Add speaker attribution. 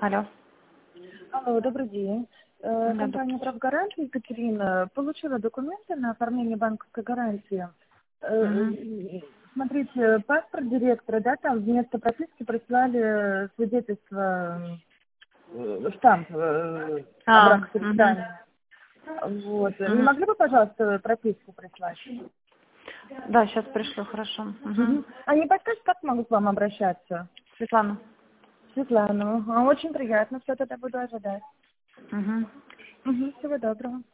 Speaker 1: Алло.
Speaker 2: Алло, добрый день.
Speaker 1: Да,
Speaker 2: Компания «Правгарантия» Екатерина получила документы на оформление банковской гарантии.
Speaker 1: Мгм.
Speaker 2: Смотрите, паспорт директора, да, там вместо прописки прислали свидетельство, штамп, обратно
Speaker 1: Мгм.
Speaker 2: передания. Вот. Не
Speaker 1: Мгм.
Speaker 2: могли бы, пожалуйста, прописку прислать?
Speaker 1: Да, сейчас пришлю, хорошо. Мгм.
Speaker 2: Мгм. А не подскажете, как могу к вам обращаться?
Speaker 1: Светлана.
Speaker 2: Светлана, очень приятно, все тогда буду ожидать.
Speaker 1: Мгм.
Speaker 2: Всего доброго.